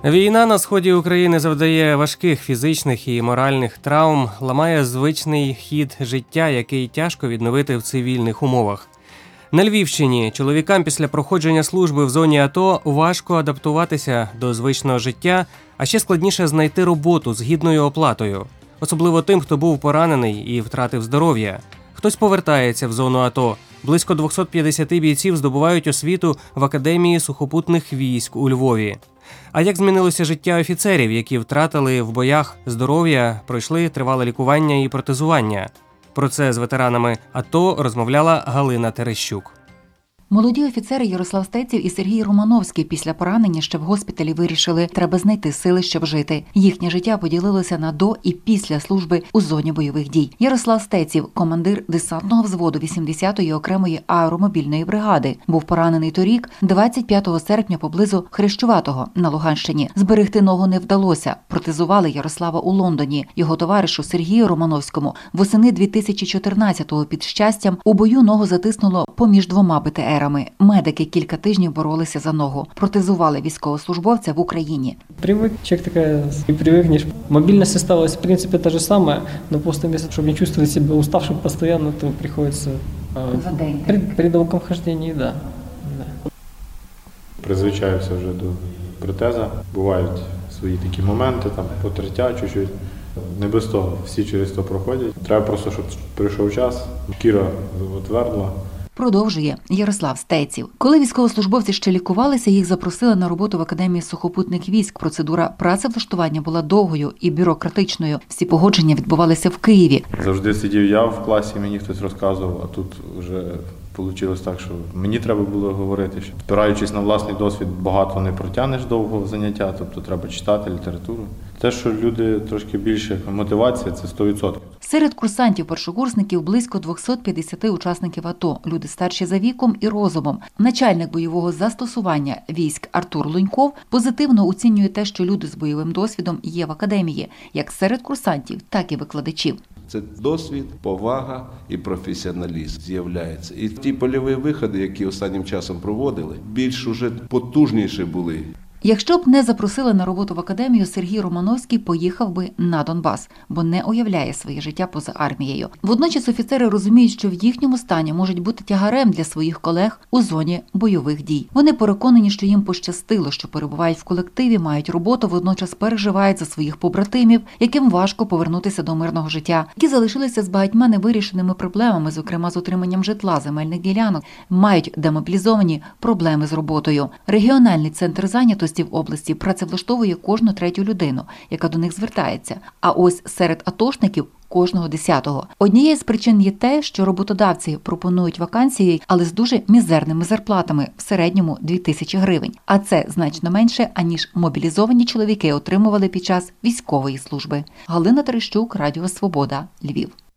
Війна на сході України завдає важких фізичних і моральних травм, ламає звичний хід життя, який тяжко відновити в цивільних умовах. На Львівщині чоловікам після проходження служби в зоні АТО важко адаптуватися до звичного життя, а ще складніше знайти роботу з гідною оплатою. Особливо тим, хто був поранений і втратив здоров'я. Хтось повертається в зону АТО. Близько 250 бійців здобувають освіту в Академії сухопутних військ у Львові. А як змінилося життя офіцерів, які втратили в боях здоров'я, пройшли тривале лікування і протезування? Про це з ветеранами АТО розмовляла Галина Терещук. Молоді офіцери Ярослав Стеців і Сергій Романовський після поранення ще в госпіталі вирішили, треба знайти сили, щоб жити. Їхнє життя поділилося на до і після служби у зоні бойових дій. Ярослав Стеців, командир десантного взводу 80-ї окремої аеромобільної бригади, був поранений торік, 25 серпня поблизу Хрещуватого на Луганщині. Зберегти ногу не вдалося. Протезували Ярослава у Лондоні. Його товаришу Сергію Романовському восени 2014-го під Щастям у бою ногу затиснуло поміж двома БТР. Медики кілька тижнів боролися за ногу. Протезували військовослужбовця в Україні. Привык, человек такая, и привыкнешь. Мобильность осталась, в принципе, та же самая, но просто вместо, чтобы не чувствовать себя уставшим постоянно, то приходится при долгом хождении, да. Призвичаюся вже до протеза. Бувають свої такі моменти, там потертя чуть-чуть. Не без того, всі через то проходять. Треба просто, щоб прийшов час, шкіра отвердла. Продовжує Ярослав Стеців. Коли військовослужбовці ще лікувалися, їх запросили на роботу в Академії сухопутних військ. Процедура працевлаштування була довгою і бюрократичною. Всі погодження відбувалися в Києві. Завжди сидів я в класі, мені хтось розказував, а тут вже вийшло так, що мені треба було говорити, що спираючись на власний досвід, багато не протягнеш довго заняття, тобто треба читати літературу. Те, що люди трошки більше мотивація, це 100%. Серед курсантів-першокурсників близько 250 учасників АТО, люди старші за віком і розумом. Начальник бойового застосування військ Артур Луньков позитивно оцінює те, що люди з бойовим досвідом є в академії, як серед курсантів, так і викладачів. Це досвід, повага і професіоналізм з'являється. І ті польові виходи, які останнім часом проводили, більш уже потужніші були. Якщо б не запросили на роботу в академію, Сергій Романовський поїхав би на Донбас, бо не уявляє своє життя поза армією. Водночас офіцери розуміють, що в їхньому стані можуть бути тягарем для своїх колег у зоні бойових дій. Вони переконані, що їм пощастило, що перебувають в колективі, мають роботу, водночас переживають за своїх побратимів, яким важко повернутися до мирного життя, які залишилися з багатьма невирішеними проблемами, зокрема з отриманням житла, земельних ділянок, мають демобілізовані проблеми з роботою. Регіональний центр зайнятості в області працевлаштовує кожну третю людину, яка до них звертається. А ось серед атошників – кожного 10-го. Однією з причин є те, що роботодавці пропонують вакансії, але з дуже мізерними зарплатами, в середньому 2000 гривень. А це значно менше, аніж мобілізовані чоловіки отримували під час військової служби. Галина Терещук, Радіо Свобода, Львів.